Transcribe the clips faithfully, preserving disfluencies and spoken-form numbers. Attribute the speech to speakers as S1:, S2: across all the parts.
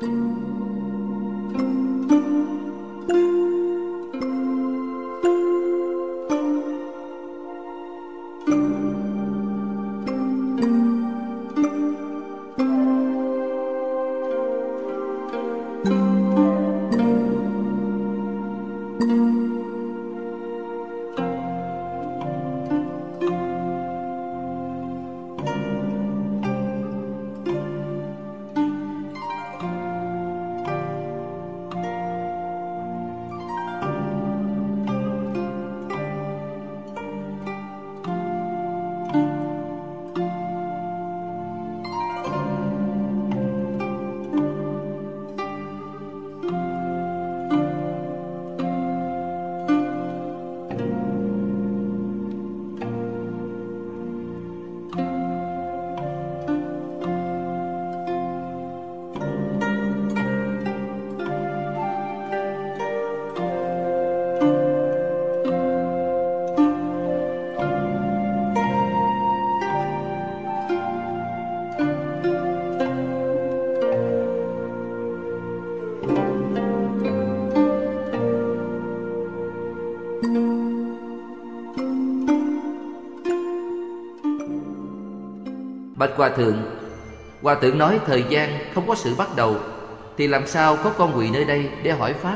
S1: Bạch Hòa Thượng, Hòa Thượng nói thời gian không có sự bắt đầu, thì làm sao có con quỳ nơi đây để hỏi Pháp?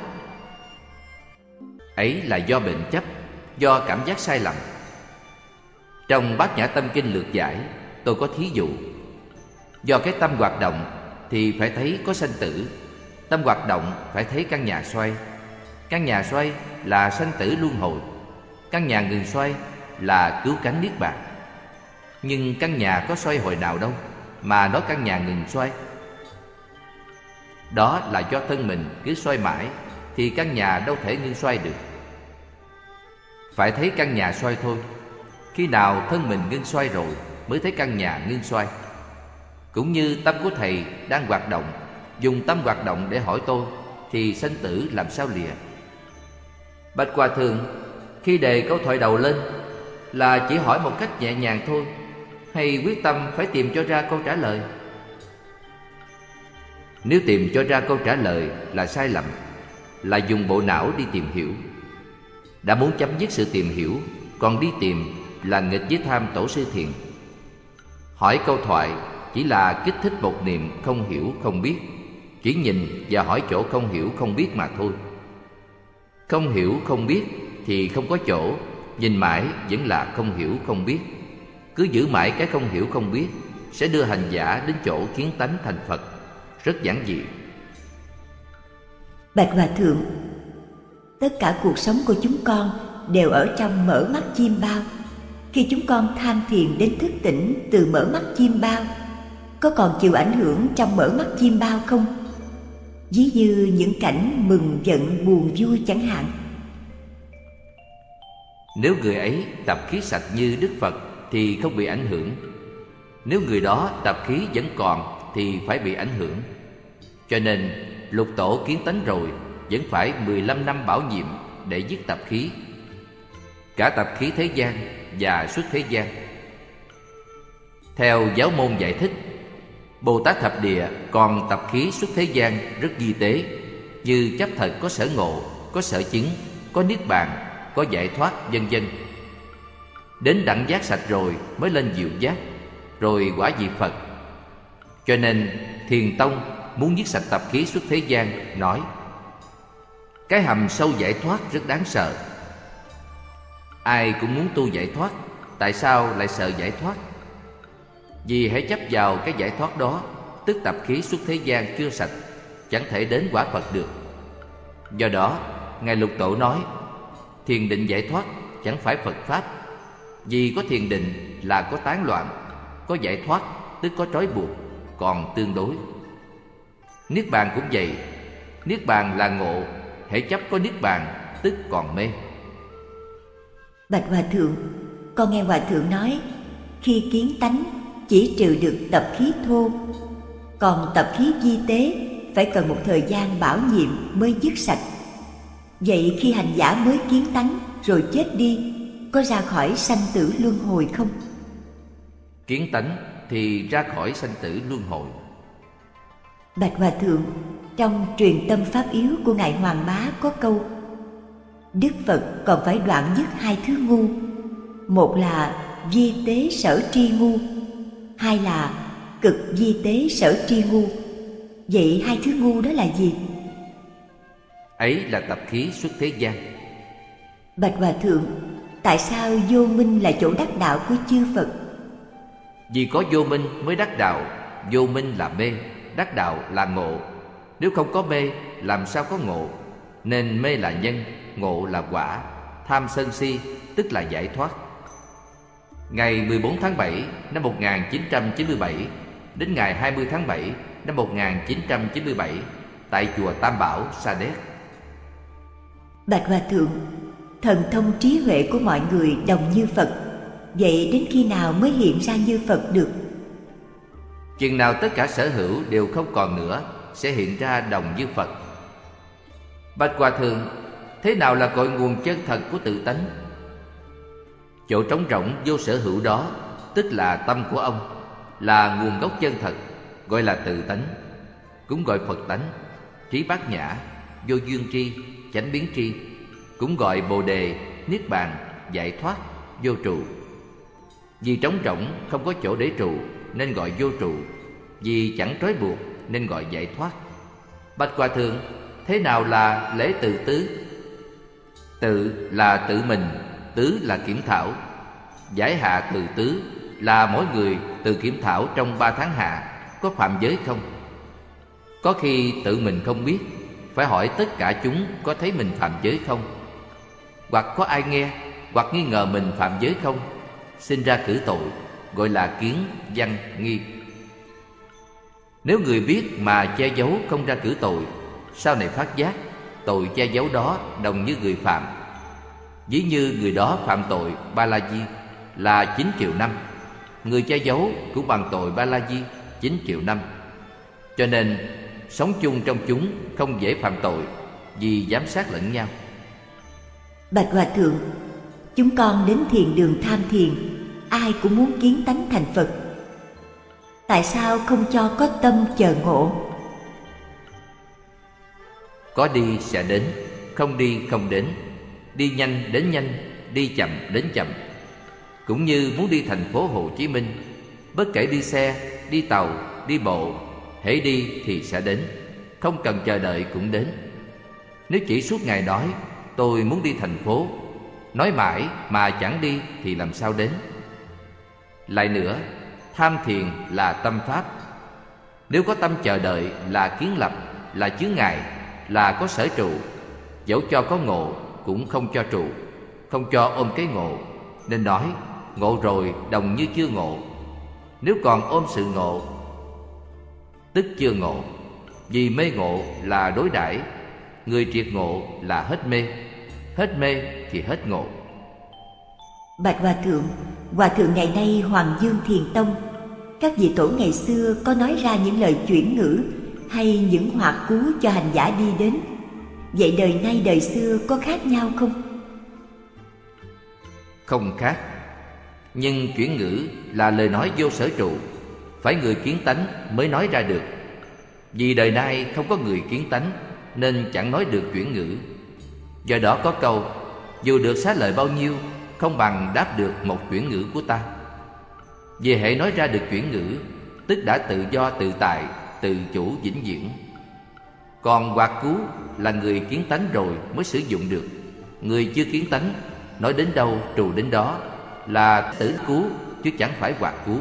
S1: Ấy là do bệnh chấp, do cảm giác sai lầm. Trong Bát Nhã Tâm Kinh lược giải, tôi có thí dụ. Do cái tâm hoạt động thì phải thấy có sanh tử. Tâm hoạt động phải thấy căn nhà xoay. Căn nhà xoay là sanh tử luân hồi. Căn nhà ngừng xoay là cứu cánh niết bàn. Nhưng căn nhà có xoay hồi nào đâu mà nói căn nhà ngừng xoay. Đó là do thân mình cứ xoay mãi thì căn nhà đâu thể ngưng xoay được. Phải thấy căn nhà xoay thôi. Khi nào thân mình ngưng xoay rồi mới thấy căn nhà ngưng xoay. Cũng như tâm của thầy đang hoạt động, dùng tâm hoạt động để hỏi tôi, thì sanh tử làm sao lìa? Bạch Hòa Thượng, khi đề câu thoại đầu lên là chỉ hỏi một cách nhẹ nhàng thôi, hay quyết tâm phải tìm cho ra câu trả lời? Nếu tìm cho ra câu trả lời là sai lầm, là dùng bộ não đi tìm hiểu. Đã muốn chấm dứt sự tìm hiểu, còn đi tìm là nghịch với tham tổ sư thiền. Hỏi câu thoại chỉ là kích thích một niềm không hiểu không biết, chỉ nhìn và hỏi chỗ không hiểu không biết mà thôi. Không hiểu không biết thì không có chỗ, nhìn mãi vẫn là không hiểu không biết. Cứ giữ mãi cái không hiểu không biết sẽ đưa hành giả đến chỗ kiến tánh thành Phật. Rất giản dị.
S2: Bạch Hòa Thượng, tất cả cuộc sống của chúng con đều ở trong mở mắt chiêm bao. Khi chúng con tham thiền đến thức tỉnh từ mở mắt chiêm bao, có còn chịu ảnh hưởng trong mở mắt chiêm bao không? Ví như những cảnh mừng giận buồn vui chẳng hạn.
S1: Nếu người ấy tập khí sạch như Đức Phật thì không bị ảnh hưởng. Nếu người đó tập khí vẫn còn thì phải bị ảnh hưởng. Cho nên lục tổ kiến tánh rồi vẫn phải mười lăm năm bảo nhiệm để dứt tập khí, cả tập khí thế gian và xuất thế gian. Theo giáo môn giải thích, Bồ Tát Thập Địa còn tập khí xuất thế gian rất vi tế, như chấp thật có sở ngộ, có sở chứng, có niết bàn, có giải thoát, vân vân. Đến đẳng giác sạch rồi mới lên diệu giác, rồi quả vị Phật. Cho nên Thiền Tông muốn giết sạch tập khí xuất thế gian, nói cái hầm sâu giải thoát rất đáng sợ. Ai cũng muốn tu giải thoát, tại sao lại sợ giải thoát? Vì hãy chấp vào cái giải thoát đó, tức tập khí xuất thế gian chưa sạch, chẳng thể đến quả Phật được. Do đó Ngài Lục Tổ nói thiền định giải thoát chẳng phải Phật Pháp. Vì có thiền định là có tán loạn, có giải thoát tức có trói buộc, còn tương đối. Niết bàn cũng vậy. Niết bàn là ngộ, hễ chấp có niết bàn tức còn mê.
S2: Bạch Hòa Thượng, con nghe Hòa Thượng nói khi kiến tánh chỉ trừ được tập khí thô, còn tập khí vi tế phải cần một thời gian bảo nhiệm mới dứt sạch. Vậy khi hành giả mới kiến tánh rồi chết đi, có ra khỏi sanh tử luân hồi không?
S1: Kiến tánh thì ra khỏi sanh tử luân hồi.
S2: Bạch Hòa Thượng, trong truyền tâm pháp yếu của Ngài Hoàng Bá có câu: Đức Phật còn phải đoạn dứt hai thứ ngu. Một là vi tế sở tri ngu, hai là cực vi tế sở tri ngu. Vậy hai thứ ngu đó là gì?
S1: Ấy là tập khí xuất thế gian.
S2: Bạch Hòa Thượng, tại sao vô minh là chỗ đắc đạo của chư Phật?
S1: Vì có vô minh mới đắc đạo. Vô minh là mê, đắc đạo là ngộ. Nếu không có mê, làm sao có ngộ? Nên mê là nhân, ngộ là quả. Tham sân si tức là giải thoát. Ngày mười bốn tháng bảy năm một nghìn chín trăm chín mươi bảy đến ngày hai mươi tháng bảy năm một nghìn chín trăm chín mươi bảy tại chùa Tam Bảo, Sa Đéc.
S2: Bạch Hòa Thượng, thần thông trí huệ của mọi người đồng như Phật. Vậy đến khi nào mới hiện ra như Phật được?
S1: Chừng nào tất cả sở hữu đều không còn nữa, sẽ hiện ra đồng như Phật. Bạch Hòa Thượng, thế nào là cội nguồn chân thật của tự tánh? Chỗ trống rỗng vô sở hữu đó, tức là tâm của ông, là nguồn gốc chân thật, gọi là tự tánh, cũng gọi Phật tánh, trí bát nhã, vô duyên tri, chánh biến tri, cũng gọi Bồ đề, niết bàn, giải thoát, vô trụ. Vì trống rỗng không có chỗ để trụ nên gọi vô trụ, vì chẳng trói buộc nên gọi giải thoát. Bạch Hòa Thượng, thế nào là lễ tự tứ? Tự là tự mình, tứ là kiểm thảo. Giải hạ từ tứ là mỗi người tự kiểm thảo trong ba tháng hạ có phạm giới không. Có khi tự mình không biết, phải hỏi tất cả chúng có thấy mình phạm giới không, hoặc có ai nghe, hoặc nghi ngờ mình phạm giới không, sinh ra cử tội, gọi là kiến, văn, nghi. Nếu người biết mà che giấu không ra cử tội, sau này phát giác, tội che giấu đó đồng như người phạm. Ví như người đó phạm tội ba la di là chín triệu năm, người che giấu cũng bằng tội ba la di chín triệu năm. Cho nên sống chung trong chúng không dễ phạm tội, vì giám sát lẫn nhau.
S2: Bạch Hòa Thượng, chúng con đến thiền đường tham thiền, ai cũng muốn kiến tánh thành Phật. Tại sao không cho có tâm chờ ngộ?
S1: Có đi sẽ đến, không đi không đến. Đi nhanh đến nhanh, đi chậm đến chậm. Cũng như muốn đi thành phố Hồ Chí Minh, bất kể đi xe, đi tàu, đi bộ, hễ đi thì sẽ đến, không cần chờ đợi cũng đến. Nếu chỉ suốt ngày nói tôi muốn đi thành phố, nói mãi mà chẳng đi thì làm sao đến? Lại nữa, tham thiền là tâm pháp. Nếu có tâm chờ đợi là kiến lập, là chướng ngại, là có sở trụ. Dẫu cho có ngộ cũng không cho trụ, không cho ôm cái ngộ, nên nói ngộ rồi đồng như chưa ngộ. Nếu còn ôm sự ngộ, tức chưa ngộ. Vì mê ngộ là đối đãi, người triệt ngộ là hết mê, hết mê thì hết ngộ.
S2: Bạch Hòa Thượng, Hòa Thượng ngày nay Hoàng Dương Thiền Tông, các vị tổ ngày xưa có nói ra những lời chuyển ngữ hay những hoạt cú cho hành giả đi đến. Vậy đời nay đời xưa có khác nhau không?
S1: Không khác. Nhưng chuyển ngữ là lời nói vô sở trụ, phải người kiến tánh mới nói ra được. Vì đời nay không có người kiến tánh nên chẳng nói được chuyển ngữ. Do đó có câu, dù được xá lợi bao nhiêu, không bằng đáp được một chuyển ngữ của ta. Vì hệ nói ra được chuyển ngữ, tức đã tự do tự tại, tự chủ vĩnh viễn. Còn hoạt cú là người kiến tánh rồi mới sử dụng được. Người chưa kiến tánh, nói đến đâu trù đến đó, là tử cú chứ chẳng phải hoạt cú.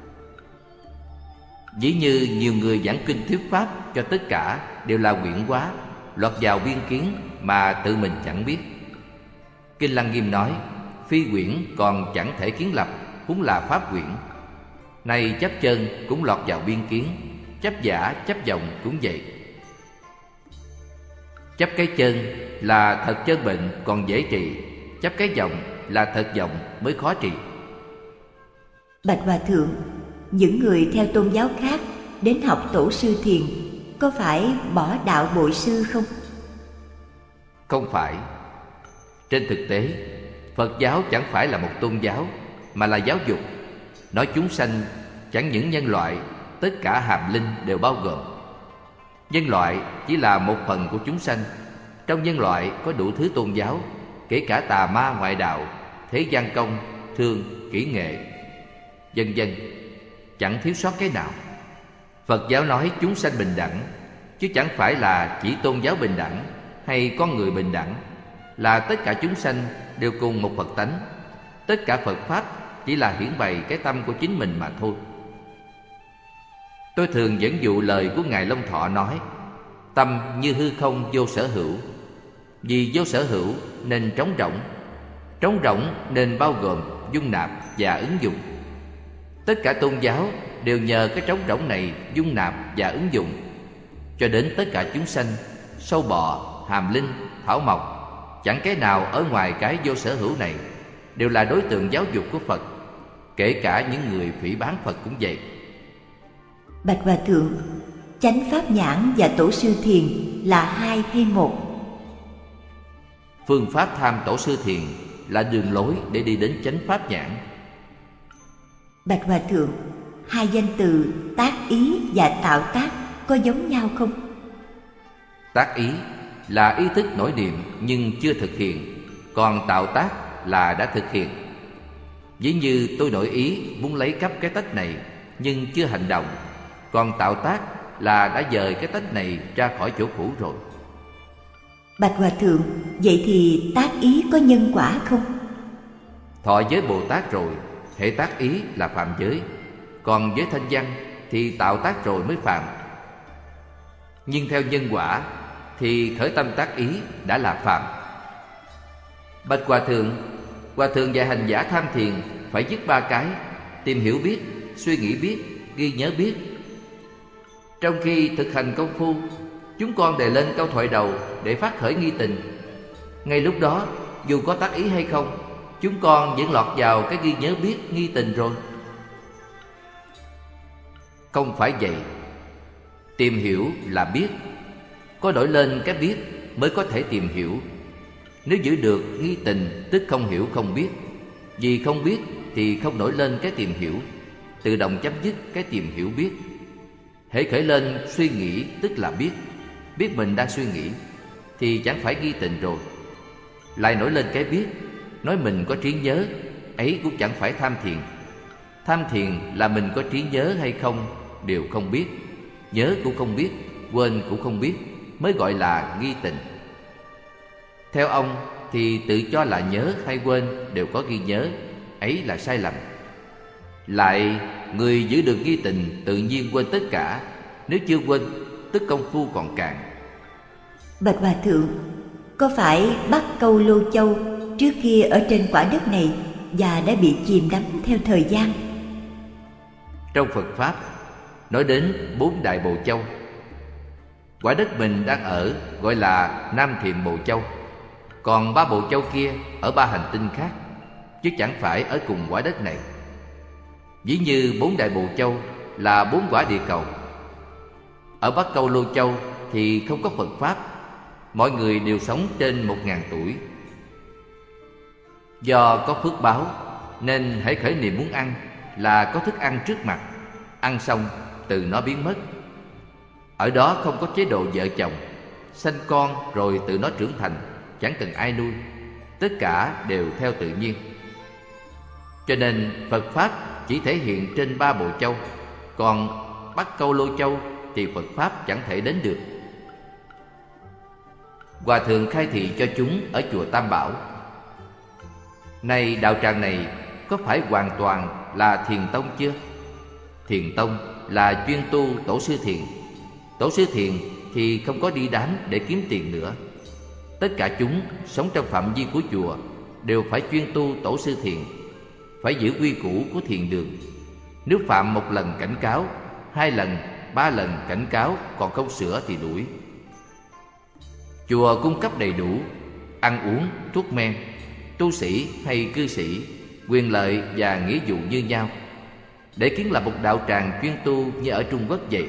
S1: Ví như nhiều người giảng kinh thuyết pháp cho tất cả đều là quyển hóa, lọt vào biên kiến mà tự mình chẳng biết. Kinh Lăng Nghiêm nói, phi quyển còn chẳng thể kiến lập, huống là pháp quyển. Này chấp chân cũng lọt vào biên kiến, chấp giả chấp vọng cũng vậy. Chấp cái chân là thật chân bệnh còn dễ trị, chấp cái vọng là thật vọng mới khó trị.
S2: Bạch Hòa Thượng, những người theo tôn giáo khác đến học tổ sư thiền có phải bỏ đạo bội sư không?
S1: Không phải. Trên thực tế, Phật giáo chẳng phải là một tôn giáo, mà là giáo dục. Nói chúng sanh chẳng những nhân loại, tất cả hàm linh đều bao gồm. Nhân loại chỉ là một phần của chúng sanh. Trong nhân loại có đủ thứ tôn giáo, kể cả tà ma ngoại đạo, thế gian công, thương, kỹ nghệ, vân vân, chẳng thiếu sót cái nào. Phật giáo nói chúng sanh bình đẳng, chứ chẳng phải là chỉ tôn giáo bình đẳng hay con người bình đẳng, là tất cả chúng sanh đều cùng một Phật tánh. Tất cả Phật Pháp chỉ là hiển bày cái tâm của chính mình mà thôi. Tôi thường dẫn dụ lời của Ngài Long Thọ nói: tâm như hư không vô sở hữu. Vì vô sở hữu nên trống rỗng, trống rỗng nên bao gồm, dung nạp và ứng dụng. Tất cả tôn giáo đều nhờ cái trống rỗng này dung nạp và ứng dụng, cho đến tất cả chúng sanh, sâu bọ, hàm linh, thảo mộc, chẳng cái nào ở ngoài cái vô sở hữu này, đều là đối tượng giáo dục của Phật. Kể cả những người phỉ báng Phật cũng vậy.
S2: Bạch Hòa Thượng, chánh pháp nhãn và tổ sư thiền là hai hay một?
S1: Phương pháp tham tổ sư thiền là đường lối để đi đến chánh pháp nhãn.
S2: Bạch Hòa Thượng, hai danh từ tác ý và tạo tác có giống nhau không?
S1: Tác ý là ý thức nổi niệm nhưng chưa thực hiện, còn tạo tác là đã thực hiện. Ví như tôi nổi ý muốn lấy cắp cái tách này nhưng chưa hành động, còn tạo tác là đã dời cái tách này ra khỏi chỗ cũ rồi.
S2: Bạch Hòa Thượng, vậy thì tác ý có nhân quả không?
S1: Thọ giới Bồ Tát rồi, hệ tác ý là phạm giới, còn giới thanh văn thì tạo tác rồi mới phạm. Nhưng theo nhân quả thì khởi tâm tác ý đã là phạm. Bạch Hòa Thượng, Hòa Thượng dạy hành giả tham thiền phải dứt ba cái: tìm hiểu biết, suy nghĩ biết, ghi nhớ biết. Trong khi thực hành công phu, chúng con đề lên câu thoại đầu để phát khởi nghi tình. Ngay lúc đó, dù có tác ý hay không, chúng con vẫn lọt vào cái ghi nhớ biết, nghi tình rồi. Không phải vậy. Tìm hiểu là biết, có nổi lên cái biết mới có thể tìm hiểu. Nếu giữ được nghi tình tức không hiểu không biết. Vì không biết thì không nổi lên cái tìm hiểu, tự động chấm dứt cái tìm hiểu biết. Hễ khởi lên suy nghĩ tức là biết, biết mình đang suy nghĩ thì chẳng phải nghi tình rồi. Lại nổi lên cái biết, nói mình có trí nhớ, ấy cũng chẳng phải tham thiền. Tham thiền là mình có trí nhớ hay không đều không biết, nhớ cũng không biết, quên cũng không biết, mới gọi là nghi tình. Theo ông thì tự cho là nhớ hay quên đều có ghi nhớ, ấy là sai lầm. Lại người giữ được nghi tình tự nhiên quên tất cả, nếu chưa quên tức công phu còn cạn.
S2: Bạch Hòa Thượng, có phải Bắc Câu Lô Châu trước kia ở trên quả đất này và đã bị chìm đắm theo thời gian?
S1: Trong Phật Pháp nói đến bốn đại Bồ Châu. Quả đất mình đang ở gọi là Nam Thiệm Bồ Châu, còn ba Bồ Châu kia ở ba hành tinh khác, chứ chẳng phải ở cùng quả đất này. Ví như bốn đại Bồ Châu là bốn quả địa cầu. Ở Bắc Câu Lô Châu thì không có Phật Pháp, mọi người đều sống trên một ngàn tuổi. Do có phước báo nên hãy khởi niệm muốn ăn là có thức ăn trước mặt, ăn xong từ nó biến mất. Ở đó không có chế độ vợ chồng, sanh con rồi tự nó trưởng thành, chẳng cần ai nuôi, tất cả đều theo tự nhiên. Cho nên Phật Pháp chỉ thể hiện trên ba Bộ Châu, còn Bắc Câu Lô Châu thì Phật Pháp chẳng thể đến được. Hòa Thượng khai thị cho chúng ở chùa Tam Bảo: này đạo tràng này có phải hoàn toàn là thiền tông chưa? Thiền tông là chuyên tu tổ sư thiền. Tổ sư thiền thì không có đi đám để kiếm tiền nữa. Tất cả chúng sống trong phạm vi của chùa đều phải chuyên tu tổ sư thiền, phải giữ quy củ của thiền đường. Nếu phạm một lần cảnh cáo, hai lần, ba lần cảnh cáo còn không sửa thì đuổi. Chùa cung cấp đầy đủ ăn uống, thuốc men, tu sĩ hay cư sĩ, quyền lợi và nghĩa vụ như nhau, để kiến lập một đạo tràng chuyên tu như ở Trung Quốc vậy.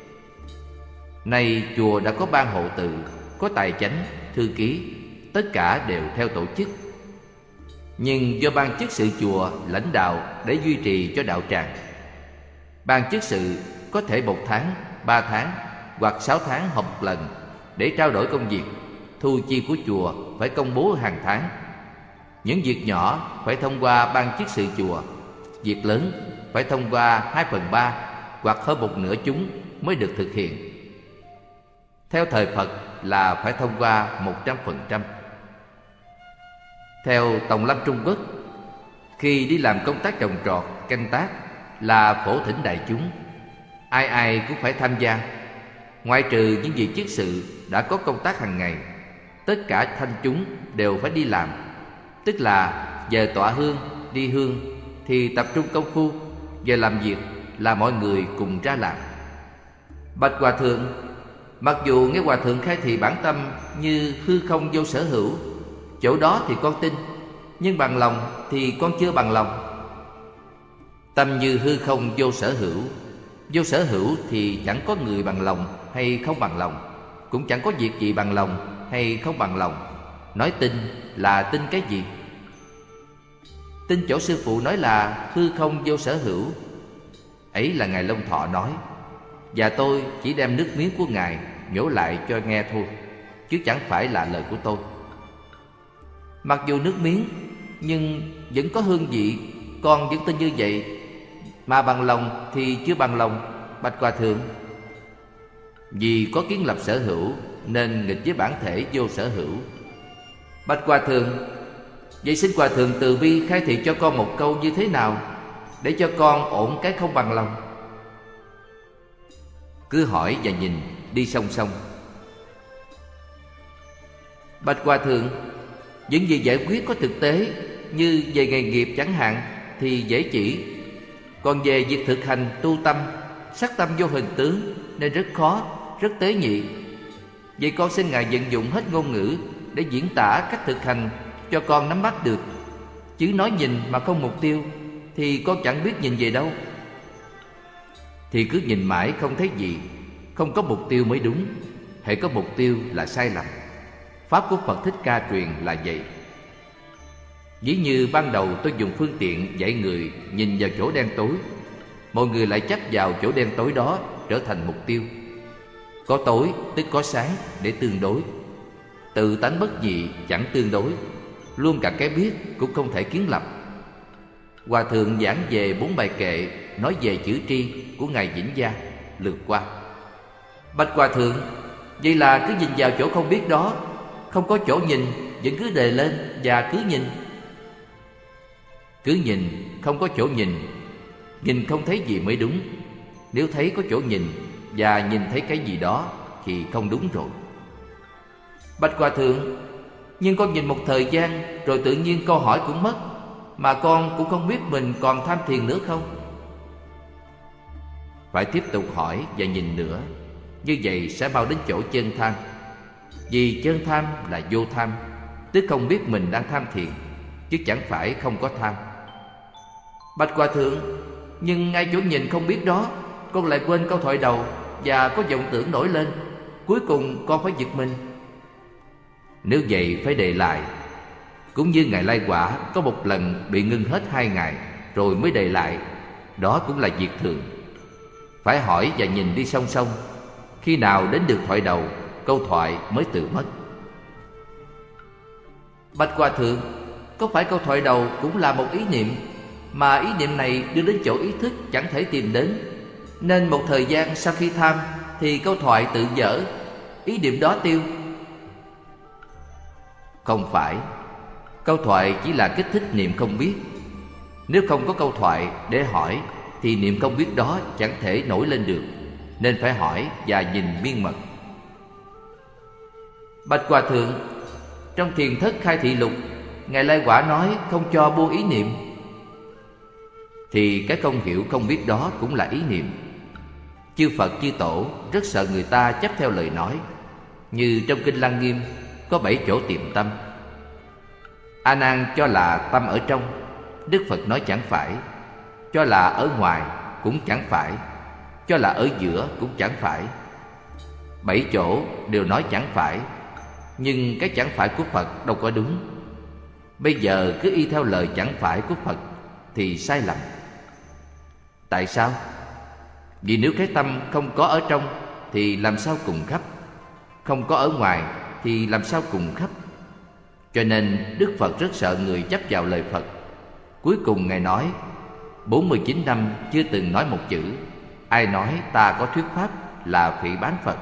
S1: Nay chùa đã có ban hộ tự, có tài chánh, thư ký, tất cả đều theo tổ chức. Nhưng do ban chức sự chùa lãnh đạo để duy trì cho đạo tràng. Ban chức sự có thể một tháng, ba tháng hoặc sáu tháng họp một lần để trao đổi công việc. Thu chi của chùa phải công bố hàng tháng. Những việc nhỏ phải thông qua ban chiết sự chùa. Việc lớn phải thông qua hai phần ba hoặc hơn một nửa chúng mới được thực hiện. Theo thời Phật là phải thông qua một trăm phần trăm. Theo Tòng Lâm Trung Quốc, khi đi làm công tác trồng trọt, canh tác là phổ thỉnh đại chúng, ai ai cũng phải tham gia. Ngoại trừ những vị chức sự đã có công tác hàng ngày, tất cả thanh chúng đều phải đi làm. Tức là giờ tọa hương, đi hương thì tập trung công phu, giờ làm việc là mọi người cùng ra làm. Bạch Hòa Thượng, mặc dù nghe Hòa Thượng khai thị bản tâm như hư không vô sở hữu, chỗ đó thì con tin, nhưng bằng lòng thì con chưa bằng lòng. Tâm như hư không vô sở hữu, vô sở hữu thì chẳng có người bằng lòng hay không bằng lòng, cũng chẳng có việc gì bằng lòng hay không bằng lòng. Nói tin là tin cái gì? Tin chỗ sư phụ nói là hư không vô sở hữu. Ấy là Ngài Long Thọ nói, và tôi chỉ đem nước miếng của Ngài nhổ lại cho nghe thôi, chứ chẳng phải là lời của tôi. Mặc dù nước miếng, nhưng vẫn có hương vị, con vẫn tin như vậy. Mà bằng lòng thì chưa bằng lòng, Bạch Hòa Thượng. Vì có kiến lập sở hữu nên nghịch với bản thể vô sở hữu. Bạch Hòa Thượng, vậy xin Hòa Thượng từ bi khai thị cho con một câu như thế nào để cho con ổn cái không bằng lòng? Cứ hỏi và nhìn đi song song. Bạch Hòa Thượng, những gì giải quyết có thực tế như về nghề nghiệp chẳng hạn thì dễ chỉ. Còn về việc thực hành tu tâm, sắc tâm vô hình tướng nên rất khó, rất tế nhị. Vậy con xin Ngài vận dụng hết ngôn ngữ để diễn tả cách thực hành cho con nắm bắt được. Chứ nói nhìn mà không mục tiêu thì con chẳng biết nhìn về đâu. Thì cứ nhìn mãi không thấy gì, không có mục tiêu mới đúng. Hễ có mục tiêu là sai lầm. Pháp của Phật Thích Ca truyền là vậy. Ví như ban đầu tôi dùng phương tiện dạy người nhìn vào chỗ đen tối, mọi người lại chấp vào chỗ đen tối đó trở thành mục tiêu. Có tối tức có sáng để tương đối. Tự tánh bất nhị chẳng tương đối, luôn cả cái biết cũng không thể kiến lập. Hòa Thượng giảng về bốn bài kệ nói về chữ tri của Ngài Vĩnh Gia lượt qua. Bạch Hòa Thượng, vậy là cứ nhìn vào chỗ không biết đó, không có chỗ nhìn vẫn cứ đề lên và cứ nhìn. Cứ nhìn không có chỗ nhìn, nhìn không thấy gì mới đúng. Nếu thấy có chỗ nhìn và nhìn thấy cái gì đó thì không đúng rồi. Bạch Hòa Thượng, nhưng con nhìn một thời gian rồi tự nhiên câu hỏi cũng mất, mà con cũng không biết mình còn tham thiền nữa không. Phải tiếp tục hỏi và nhìn nữa. Như vậy sẽ mau đến chỗ chân tham. Vì chân tham là vô tham, tức không biết mình đang tham thiền, chứ chẳng phải không có tham. Bạch Hòa Thượng, nhưng ngay chỗ nhìn không biết đó, con lại quên câu thoại đầu và có vọng tưởng nổi lên. Cuối cùng con phải giật mình. Nếu vậy phải đề lại. Cũng như Ngài Lai Quả có một lần bị ngưng hết hai ngày rồi mới đề lại. Đó cũng là việc thường. Phải hỏi và nhìn đi song song. Khi nào đến được thoại đầu, câu thoại mới tự mất. Bạch Hòa Thượng, có phải câu thoại đầu cũng là một ý niệm, mà ý niệm này đưa đến chỗ ý thức chẳng thể tìm đến, nên một thời gian sau khi tham thì câu thoại tự dở, ý niệm đó tiêu? Không phải. Câu thoại chỉ là kích thích niệm không biết. Nếu không có câu thoại để hỏi thì niệm không biết đó chẳng thể nổi lên được, nên phải hỏi và nhìn miên mật. Bạch Hòa Thượng, trong Thiền Thất Khai Thị Lục, Ngài Lai Quả nói không cho buông ý niệm. Thì cái không hiểu không biết đó cũng là ý niệm. Chư Phật chư Tổ rất sợ người ta chấp theo lời nói. Như trong Kinh Lăng Nghiêm có bảy chỗ tìm tâm. A Nan cho là tâm ở trong, Đức Phật nói chẳng phải. Cho là ở ngoài cũng chẳng phải. Cho là ở giữa cũng chẳng phải. Bảy chỗ đều nói chẳng phải, nhưng cái chẳng phải của Phật đâu có đúng. Bây giờ cứ y theo lời chẳng phải của Phật thì sai lầm. Tại sao? Vì nếu cái tâm không có ở trong thì làm sao cùng khắp? Không có ở ngoài thì làm sao cùng khắp? Cho nên Đức Phật rất sợ người chấp vào lời Phật. Cuối cùng Ngài nói, bốn mươi chín năm chưa từng nói một chữ. Ai nói ta có thuyết pháp là phỉ báng Phật.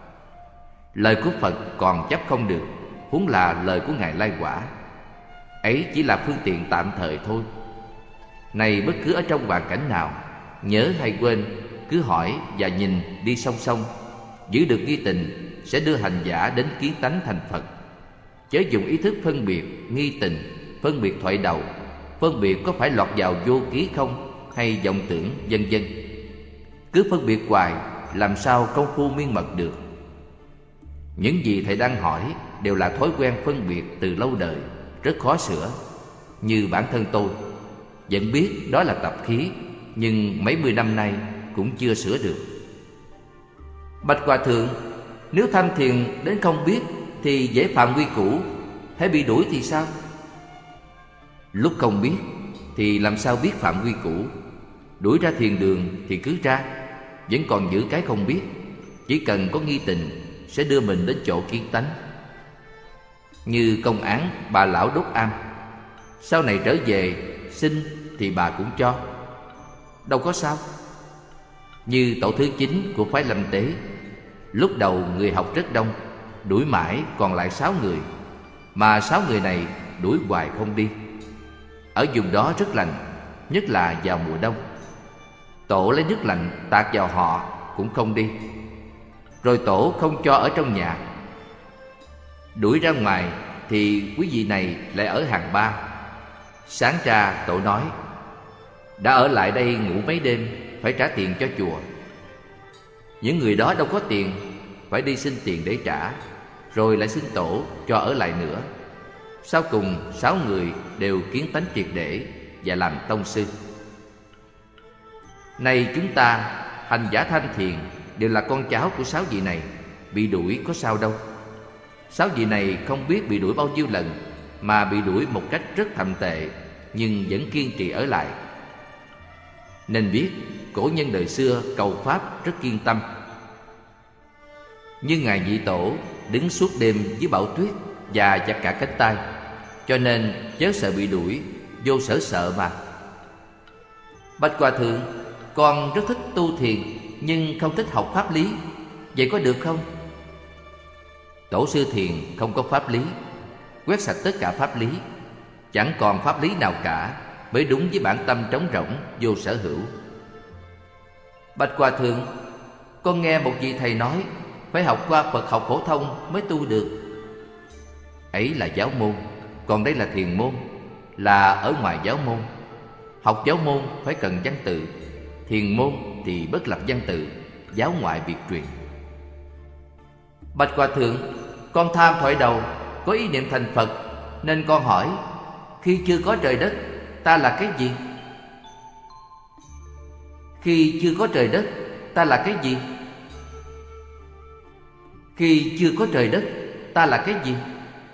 S1: Lời của Phật còn chấp không được, huống là lời của Ngài Lai Quả. Ấy chỉ là phương tiện tạm thời thôi. Này bất cứ ở trong hoàn cảnh nào, nhớ hay quên, cứ hỏi và nhìn đi song song, giữ được nghi tình sẽ đưa hành giả đến kiến tánh thành Phật. Chớ dùng ý thức phân biệt nghi tình, phân biệt thoại đầu, phân biệt có phải lọt vào vô ký không hay vọng tưởng, vân vân. Cứ phân biệt hoài, làm sao công phu miên mật được? Những gì thầy đang hỏi đều là thói quen phân biệt từ lâu đời, rất khó sửa. Như bản thân tôi vẫn biết đó là tập khí, nhưng mấy mươi năm nay cũng chưa sửa được. Bạch Hòa Thượng, nếu tham thiền đến không biết thì dễ phạm quy củ, hễ bị đuổi thì sao? Lúc không biết thì làm sao biết phạm quy củ? Đuổi ra thiền đường thì cứ ra, vẫn còn giữ cái không biết. Chỉ cần có nghi tình sẽ đưa mình đến chỗ kiến tánh. Như công án bà lão đốt am, sau này trở về xin thì bà cũng cho, đâu có sao. Như tổ thứ chín của phái Lâm Tế, lúc đầu người học rất đông, đuổi mãi còn lại sáu người, mà sáu người này đuổi hoài không đi. Ở vùng đó rất lạnh, nhất là vào mùa đông. Tổ lấy nước lạnh tạt vào họ cũng không đi. Rồi tổ không cho ở trong nhà. Đuổi ra ngoài thì quý vị này lại ở hàng ba. Sáng ra tổ nói, đã ở lại đây ngủ mấy đêm, phải trả tiền cho chùa. Những người đó đâu có tiền, phải đi xin tiền để trả, rồi lại xin tổ cho ở lại nữa. Sau cùng sáu người đều kiến tánh triệt để và làm tông sư. Này chúng ta hành giả tham thiền đều là con cháu của sáu vị này, bị đuổi có sao đâu. Sáu vị này không biết bị đuổi bao nhiêu lần, mà bị đuổi một cách rất thậm tệ, nhưng vẫn kiên trì ở lại. Nên biết cổ nhân đời xưa cầu pháp rất kiên tâm. Như Ngài Nhị Tổ đứng suốt đêm dưới bão tuyết và chặt cả cánh tay, cho nên chớ sợ bị đuổi, vô sở sợ mà. Bạch Hòa Thượng, con rất thích tu thiền nhưng không thích học pháp lý, vậy có được không? Tổ sư thiền không có pháp lý, quét sạch tất cả pháp lý, chẳng còn pháp lý nào cả, mới đúng với bản tâm trống rỗng vô sở hữu. Bạch Hòa Thượng, con nghe một vị thầy nói phải học qua Phật học phổ thông mới tu được. Ấy là giáo môn, còn đây là thiền môn, là ở ngoài giáo môn. Học giáo môn phải cần văn tự, thiền môn thì bất lập văn tự, giáo ngoại biệt truyền. Bạch Hòa Thượng, con tham thoại đầu, có ý niệm thành Phật, nên con hỏi, khi chưa có trời đất, ta là cái gì? Khi chưa có trời đất, ta là cái gì? Khi chưa có trời đất, ta là cái gì?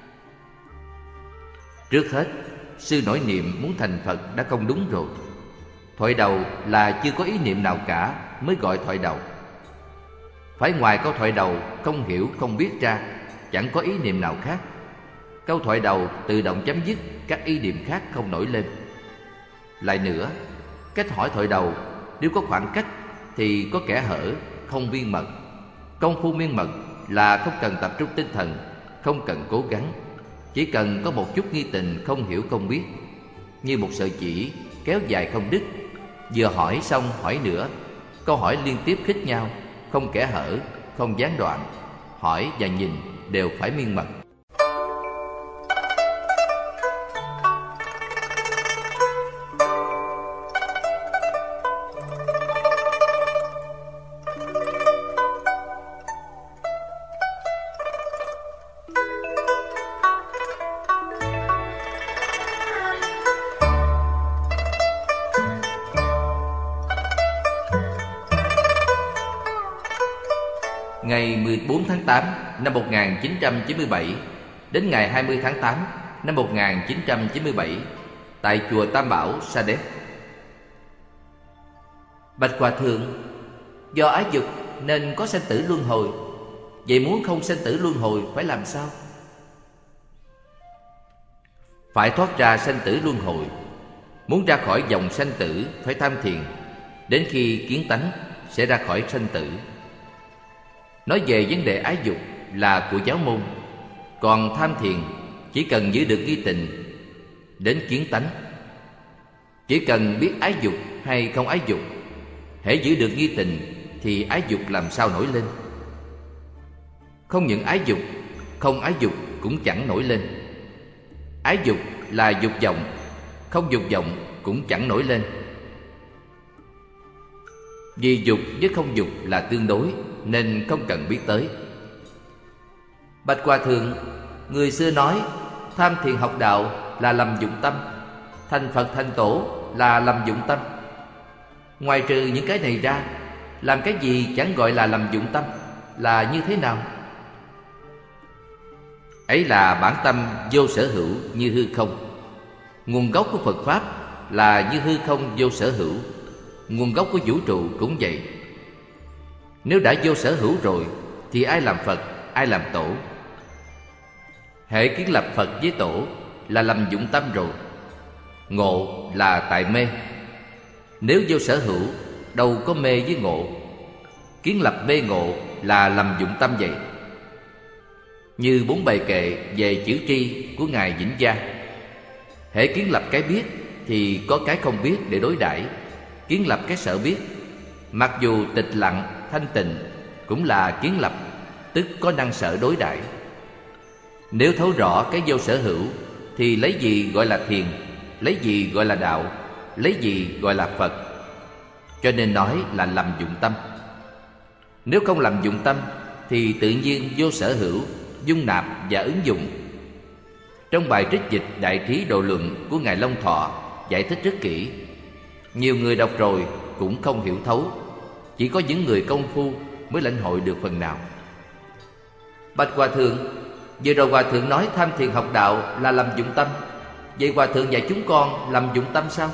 S1: Trước hết, sư nổi niệm muốn thành Phật đã không đúng rồi. Thoại đầu là chưa có ý niệm nào cả mới gọi thoại đầu. Phải ngoài câu thoại đầu không hiểu không biết ra, chẳng có ý niệm nào khác. Câu thoại đầu tự động chấm dứt, các ý niệm khác không nổi lên. Lại nữa, cách hỏi thoại đầu nếu có khoảng cách thì có kẽ hở, không viên mật. Công phu miên mật là không cần tập trung tinh thần, không cần cố gắng, chỉ cần có một chút nghi tình không hiểu không biết, như một sợi chỉ kéo dài không đứt. Vừa hỏi xong hỏi nữa, câu hỏi liên tiếp khích nhau, không kẽ hở, không gián đoạn. Hỏi và nhìn đều phải miên mật. Ngày mười bốn tháng tám năm một nghìn chín trăm chín mươi bảy đến ngày hai mươi tháng tám năm một nghìn chín trăm chín mươi bảy tại chùa Tam Bảo, Sa Đéc. Bạch Hòa Thượng, do ái dục nên có sanh tử luân hồi. Vậy muốn không sanh tử luân hồi phải làm sao? Phải thoát ra sanh tử luân hồi. Muốn ra khỏi dòng sanh tử phải tham thiền, đến khi kiến tánh sẽ ra khỏi sanh tử. Nói về vấn đề ái dục là của giáo môn, còn tham thiền chỉ cần giữ được nghi tình đến kiến tánh. Chỉ cần biết ái dục hay không ái dục, hễ giữ được nghi tình thì ái dục làm sao nổi lên. Không những ái dục, không ái dục cũng chẳng nổi lên. Ái dục là dục vọng, không dục vọng cũng chẳng nổi lên. Vì dục với không dục là tương đối, nên không cần biết tới. Bạch Hòa Thượng, người xưa nói tham thiền học đạo là lầm dụng tâm, thành Phật thành Tổ là lầm dụng tâm. Ngoài trừ những cái này ra, làm cái gì chẳng gọi là lầm dụng tâm, là như thế nào? Ấy là bản tâm vô sở hữu như hư không. Nguồn gốc của Phật Pháp là như hư không vô sở hữu. Nguồn gốc của vũ trụ cũng vậy. Nếu đã vô sở hữu rồi thì ai làm Phật, ai làm Tổ? Hễ kiến lập Phật với Tổ là lầm dụng tâm rồi. Ngộ là tại mê. Nếu vô sở hữu, đâu có mê với ngộ. Kiến lập mê ngộ là lầm dụng tâm vậy. Như bốn bài kệ về chữ tri của Ngài Vĩnh Gia. Hễ kiến lập cái biết thì có cái không biết để đối đãi. Kiến lập cái sở biết, mặc dù tịch lặng, thanh tịnh, cũng là kiến lập, tức có năng sở đối đãi. Nếu thấu rõ cái vô sở hữu thì lấy gì gọi là thiền, lấy gì gọi là đạo, lấy gì gọi là Phật. Cho nên nói là lầm dụng tâm. Nếu không lầm dụng tâm thì tự nhiên vô sở hữu, dung nạp và ứng dụng. Trong bài trích dịch Đại Trí Độ Luận của Ngài Long Thọ giải thích rất kỹ. Nhiều người đọc rồi cũng không hiểu thấu, chỉ có những người công phu mới lãnh hội được phần nào. Bạch Hòa Thượng, vừa rồi Hòa Thượng nói tham thiền học đạo là lầm dụng tâm. Vậy Hòa Thượng dạy chúng con lầm dụng tâm sao?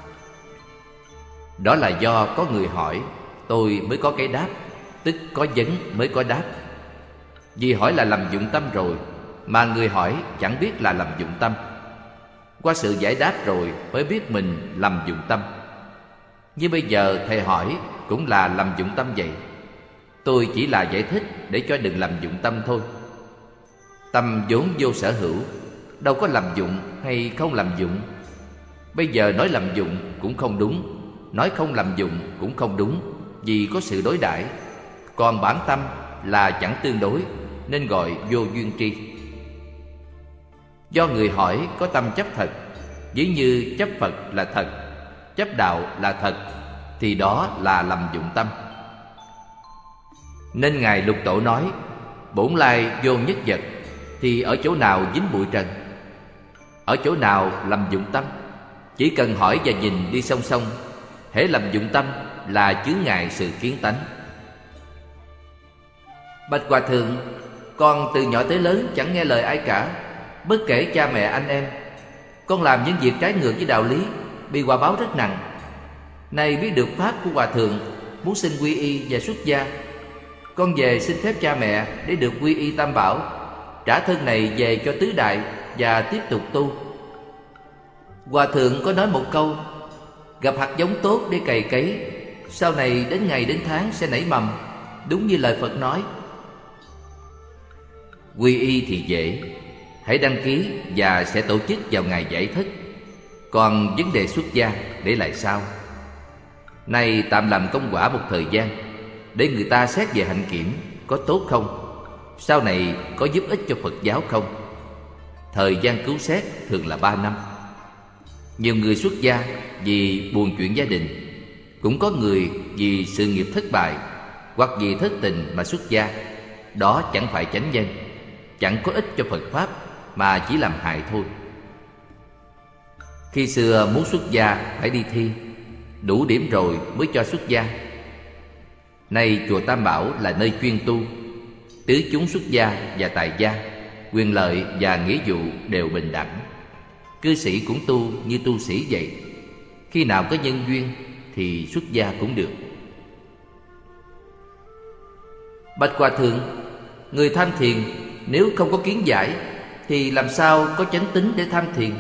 S1: Đó là do có người hỏi, tôi mới có cái đáp, tức có vấn mới có đáp. Vì hỏi là lầm dụng tâm rồi, mà người hỏi chẳng biết là lầm dụng tâm. Qua sự giải đáp rồi mới biết mình lầm dụng tâm. Như bây giờ thầy hỏi cũng là lầm dụng tâm vậy. Tôi chỉ là giải thích để cho đừng lầm dụng tâm thôi. Tâm vốn vô sở hữu, đâu có lầm dụng hay không lầm dụng. Bây giờ nói lầm dụng cũng không đúng, nói không lầm dụng cũng không đúng, vì có sự đối đãi. Còn bản tâm là chẳng tương đối, nên gọi vô duyên tri. Do người hỏi có tâm chấp thật, ví như chấp Phật là thật, chấp đạo là thật, thì đó là lầm dụng tâm. Nên Ngài Lục Tổ nói bổn lai vô nhất vật, thì ở chỗ nào dính bụi trần? Ở chỗ nào lầm dụng tâm? Chỉ cần hỏi và nhìn đi song song. Hễ lầm dụng tâm là chướng ngại sự kiến tánh. Bạch Hòa Thượng, con từ nhỏ tới lớn chẳng nghe lời ai cả, bất kể cha mẹ anh em. Con làm những việc trái ngược với đạo lý, bị quả báo rất nặng. Nay biết được pháp của Hòa Thượng, muốn xin quy y và xuất gia. Con về xin phép cha mẹ để được quy y Tam Bảo, trả thân này về cho tứ đại và tiếp tục tu. Hòa Thượng có nói một câu: gặp hạt giống tốt để cày cấy, sau này đến ngày đến tháng sẽ nảy mầm, đúng như lời Phật nói. Quy y thì dễ, hãy đăng ký và sẽ tổ chức vào ngày giải thích. Còn vấn đề xuất gia để lại sau. Nay tạm làm công quả một thời gian, để người ta xét về hạnh kiểm có tốt không, sau này có giúp ích cho Phật giáo không. Thời gian cứu xét thường là ba năm. Nhiều người xuất gia vì buồn chuyện gia đình, cũng có người vì sự nghiệp thất bại hoặc vì thất tình mà xuất gia. Đó chẳng phải chánh nhân, chẳng có ích cho Phật Pháp, mà chỉ làm hại thôi. Khi xưa muốn xuất gia phải đi thi, đủ điểm rồi mới cho xuất gia. Nay chùa Tam Bảo là nơi chuyên tu, tứ chúng xuất gia và tại gia, quyền lợi và nghĩa vụ đều bình đẳng. Cư sĩ cũng tu như tu sĩ vậy. Khi nào có nhân duyên thì xuất gia cũng được. Bạch Hòa Thượng, người tham thiền nếu không có kiến giải thì làm sao có chánh tính để tham thiền?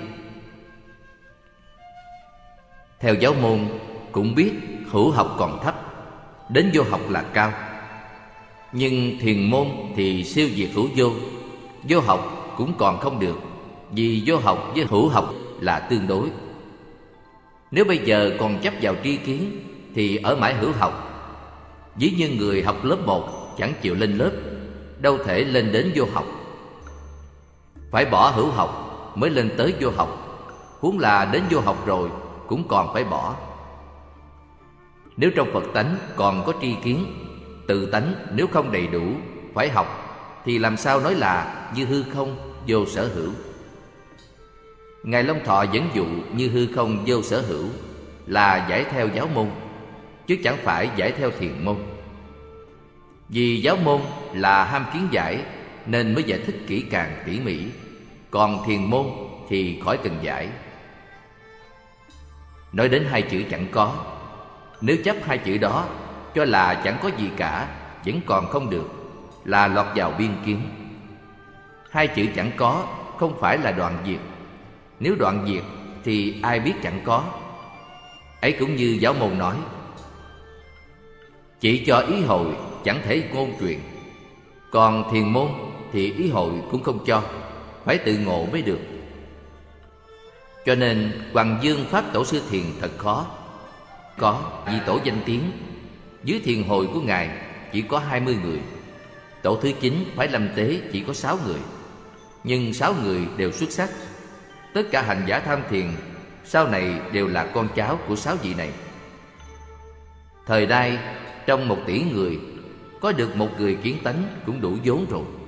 S1: Theo giáo môn cũng biết hữu học còn thấp, đến vô học là cao. Nhưng thiền môn thì siêu diệt hữu vô. Vô học cũng còn không được, vì vô học với hữu học là tương đối. Nếu bây giờ còn chấp vào tri kiến thì ở mãi hữu học. Ví như người học lớp một chẳng chịu lên lớp, đâu thể lên đến vô học. Phải bỏ hữu học mới lên tới vô học, huống là đến vô học rồi cũng còn phải bỏ. Nếu trong Phật tánh còn có tri kiến, tự tánh nếu không đầy đủ, phải học, thì làm sao nói là như hư không vô sở hữu? Ngài Long Thọ dẫn dụ như hư không vô sở hữu là giải theo giáo môn, chứ chẳng phải giải theo thiền môn. Vì giáo môn là ham kiến giải nên mới giải thích kỹ càng tỉ mỉ, còn thiền môn thì khỏi cần giải. Nói đến hai chữ chẳng có, nếu chấp hai chữ đó cho là chẳng có gì cả, vẫn còn không được, là lọt vào biên kiến. Hai chữ chẳng có không phải là đoạn diệt. Nếu đoạn diệt thì ai biết chẳng có. Ấy cũng như giáo môn nói, chỉ cho ý hội chẳng thể ngôn truyền. Còn thiền môn thì ý hội cũng không cho, phải tự ngộ mới được. Cho nên Hoàng Dương Pháp Tổ Sư Thiền thật khó. Có vì tổ danh tiếng, dưới thiền hội của Ngài chỉ có hai mươi người. Tổ thứ chín phải lâm tế chỉ có sáu người. Nhưng sáu người đều xuất sắc. Tất cả hành giả tham thiền sau này đều là con cháu của sáu vị này. Thời nay trong một tỷ người có được một người kiến tánh cũng đủ vốn rồi.